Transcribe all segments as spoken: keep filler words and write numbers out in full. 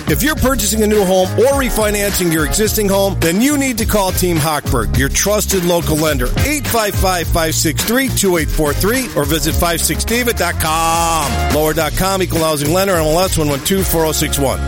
If you're purchasing a new home or refinancing your existing home, then you need to call Team Hochberg, your trusted local lender. eight five five, five six three, two eight four three or visit five six david dot com. Lower dot com, equal housing lender, M L S one one two four zero six one.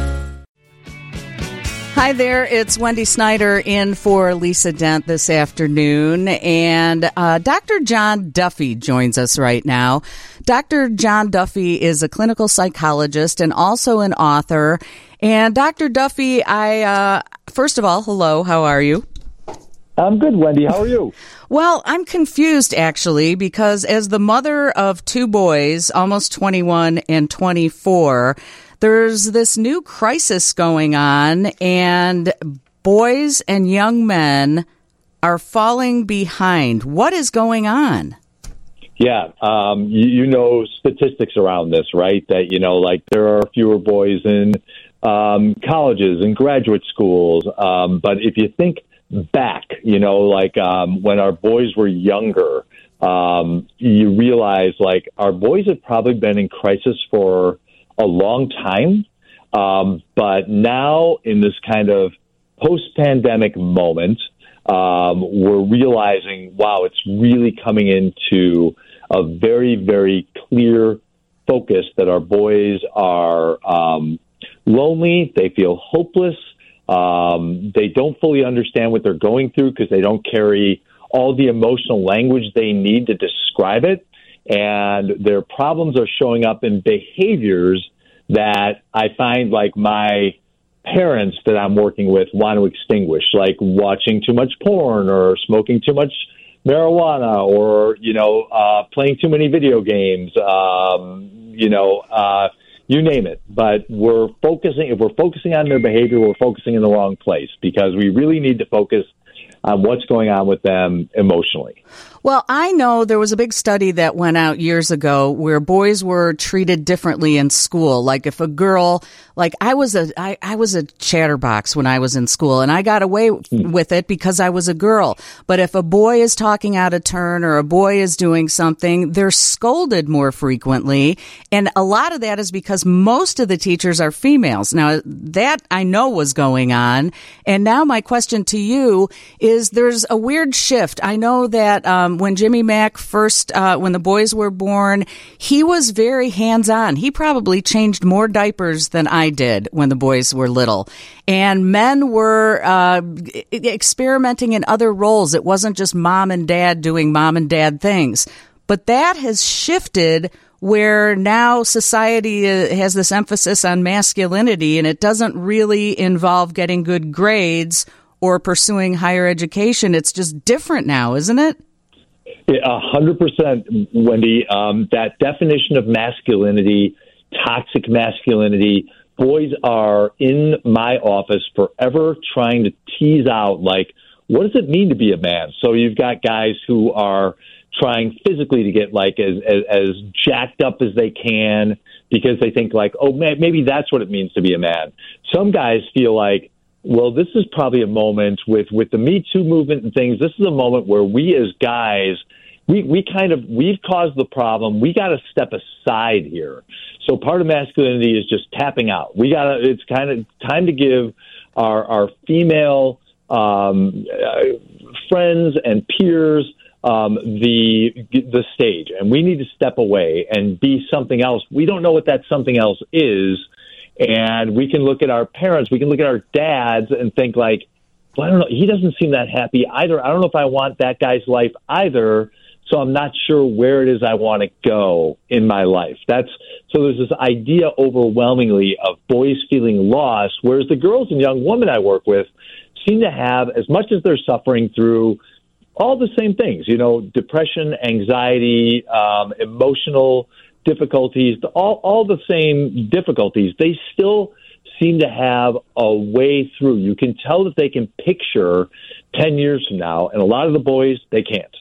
Hi there, it's Wendy Snyder in for Lisa Dent this afternoon, and uh, Doctor John Duffy joins us right now. Doctor John Duffy is a clinical psychologist and also an author. And Doctor Duffy, I uh, first of all, hello, how are you? I'm good, Wendy. How are you? Well, I'm confused, actually, because as the mother of two boys, almost twenty-one and twenty-four, there's this new crisis going on, and boys and young men are falling behind. What is going on? Yeah, um, you, you know statistics around this, right? That, you know, like there are fewer boys in um, colleges and graduate schools. Um, but if you think back, you know, like um, when our boys were younger, um, you realize like our boys have probably been in crisis for a long time. Um, but now in this kind of post-pandemic moment, um, we're realizing, wow, it's really coming into a very, very clear focus that our boys are um, lonely. They feel hopeless. Um, they don't fully understand what they're going through because they don't carry all the emotional language they need to describe it. And their problems are showing up in behaviors that I find like my parents that I'm working with want to extinguish, like watching too much porn or smoking too much marijuana or, you know, uh, playing too many video games, um, you know, uh, you name it. But we're focusing, if we're focusing on their behavior, we're focusing in the wrong place because we really need to focus on what's going on with them emotionally. Well, I know there was a big study that went out years ago where boys were treated differently in school. Like if a girl, like I was a, I, I was a chatterbox when I was in school and I got away with it because I was a girl. But if a boy is talking out of turn or a boy is doing something, they're scolded more frequently. And a lot of that is because most of the teachers are females. Now that I know was going on. And now my question to you is there's a weird shift. I know that, um, when Jimmy Mack first, uh, when the boys were born, he was very hands-on. He probably changed more diapers than I did when the boys were little. And men were uh, experimenting in other roles. It wasn't just mom and dad doing mom and dad things. But that has shifted where now society has this emphasis on masculinity, and it doesn't really involve getting good grades or pursuing higher education. It's just different now, isn't it? A hundred percent, Wendy. Um, that definition of masculinity, toxic masculinity, boys are in my office forever trying to tease out, like, what does it mean to be a man? So you've got guys who are trying physically to get, like, as, as, as jacked up as they can because they think, like, oh, man, maybe that's what it means to be a man. Some guys feel like, well, this is probably a moment with, with the Me Too movement and things. This is a moment where we as guys, we, we kind of, we've caused the problem. We got to step aside here. So part of masculinity is just tapping out. We got to, it's kind of time to give our, our female um, uh, friends and peers um, the, the stage. And we need to step away and be something else. We don't know what that something else is. And we can look at our parents, we can look at our dads and think like, well, I don't know, he doesn't seem that happy either. I don't know if I want that guy's life either. So I'm not sure where it is I want to go in my life. That's so there's this idea overwhelmingly of boys feeling lost, whereas the girls and young women I work with seem to have, as much as they're suffering through all the same things, you know, depression, anxiety, um, emotional difficulties, all, all the same difficulties, they still seem to have a way through. You can tell that they can picture ten years from now, and a lot of the boys, they can't.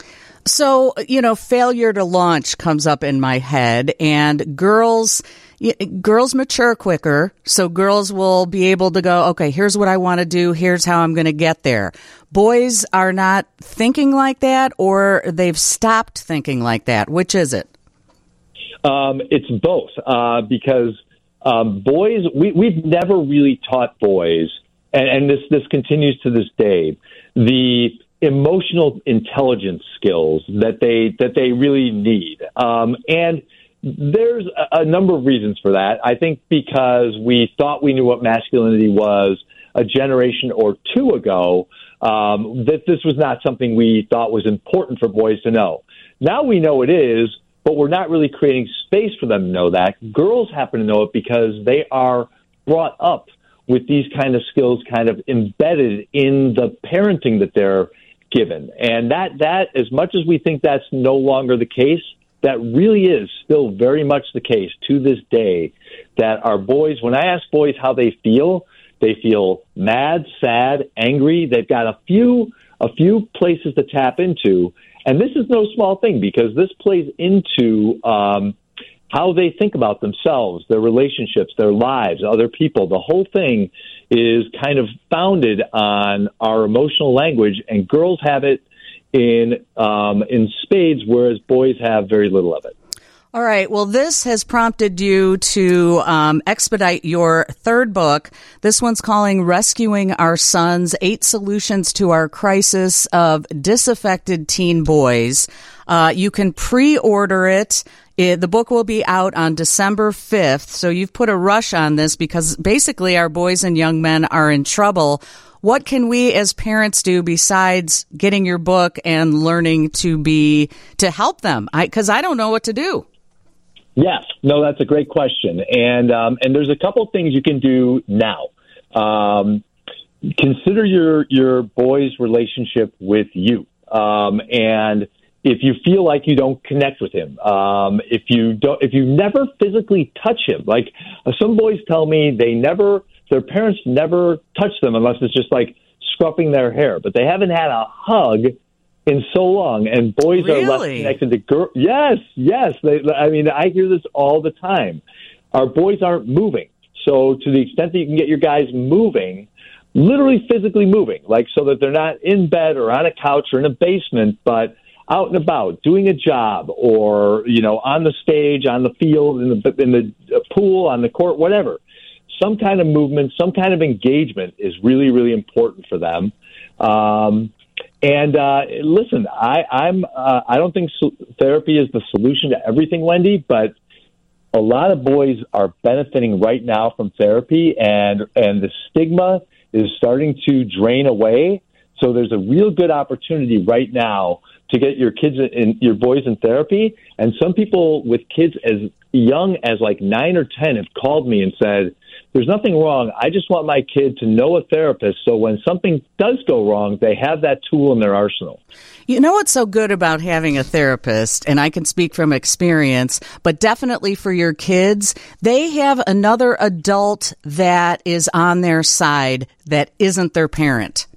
So, you know, failure to launch comes up in my head, and girls girls mature quicker, so girls will be able to go, okay, here's what I want to do, here's how I'm going to get there. Boys are not thinking like that, or they've stopped thinking like that. Which is it? Um, it's both, uh, because Um, boys, we, we've never really taught boys, and, and this, this continues to this day, the emotional intelligence skills that they that they really need. Um, and there's a, a number of reasons for that. I think because we thought we knew what masculinity was a generation or two ago, um, that this was not something we thought was important for boys to know. Now we know it is, but we're not really creating space for them to know that. Girls happen to know it because they are brought up with these kind of skills kind of embedded in the parenting that they're given. And that, that, as much as we think that's no longer the case, that really is still very much the case to this day, that our boys, when I ask boys how they feel, they feel mad, sad, angry. They've got a few, a few places to tap into. And this is no small thing because this plays into um, how they think about themselves, their relationships, their lives, other people. The whole thing is kind of founded on our emotional language, and girls have it in um, in spades, whereas boys have very little of it. All right. Well, this has prompted you to um, expedite your third book. This one's calling Rescuing Our Sons, Eight Solutions to Our Crisis of Disaffected Teen Boys. Uh, you can pre-order it. it. The book will be out on December fifth. So you've put a rush on this because basically our boys and young men are in trouble. What can we as parents do besides getting your book and learning to be, to help them? I, 'cause I don't know what to do. Yes. No, that's a great question. And um, and there's a couple things you can do now. Um, consider your your boy's relationship with you. Um, and if you feel like you don't connect with him, um, if you don't, if you never physically touch him, like uh, some boys tell me they never, their parents never touch them unless it's just like scruffing their hair, but they haven't had a hug in so long, and boys really? are less connected to girls. Yes, yes. They, I mean, I hear this all the time. Our boys aren't moving. So to the extent that you can get your guys moving, literally physically moving, like so that they're not in bed or on a couch or in a basement, but out and about, doing a job or, you know, on the stage, on the field, in the, in the pool, on the court, whatever. Some kind of movement, some kind of engagement is really, really important for them. Um, And uh, listen, I, I'm uh, I don't think so- therapy is the solution to everything, Wendy, but a lot of boys are benefiting right now from therapy, and and the stigma is starting to drain away. So there's a real good opportunity right now to get your kids in your boys in therapy. And some people with kids as young as like nine or ten have called me and said, there's nothing wrong. I just want my kid to know a therapist so when something does go wrong, they have that tool in their arsenal. You know what's so good about having a therapist, and I can speak from experience, but definitely for your kids, they have another adult that is on their side that isn't their parent.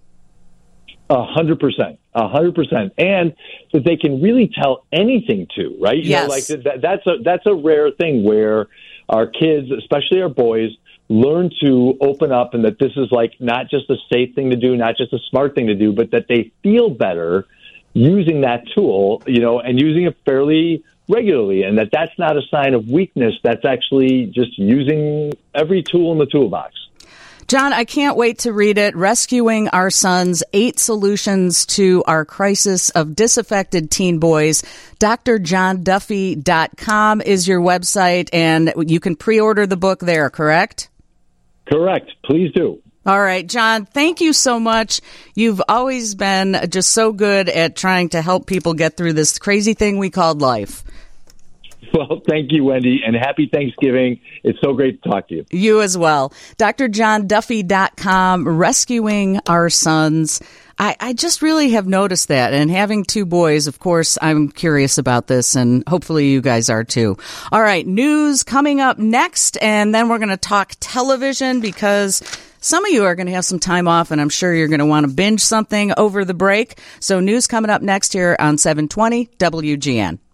A hundred percent, a hundred percent, and that they can really tell anything to, right? You yes. know, like that, that's a that's a rare thing where our kids, especially our boys, learn to open up, and that this is like not just a safe thing to do, not just a smart thing to do, but that they feel better using that tool, you know, and using it fairly regularly, and that that's not a sign of weakness. That's actually just using every tool in the toolbox. John, I can't wait to read it. Rescuing Our Sons, Eight Solutions to Our Crisis of Disaffected Teen Boys. D R john duffy dot com is your website, and you can pre-order the book there, correct? Correct. Please do. All right, John, thank you so much. You've always been just so good at trying to help people get through this crazy thing we called life. Well, thank you, Wendy, and happy Thanksgiving. It's so great to talk to you. You as well. D R john duffy dot com, Rescuing Our Sons. I, I just really have noticed that. And having two boys, of course, I'm curious about this, and hopefully you guys are too. All right, news coming up next, and then we're going to talk television because some of you are going to have some time off, and I'm sure you're going to want to binge something over the break. So news coming up next here on seven twenty W G N.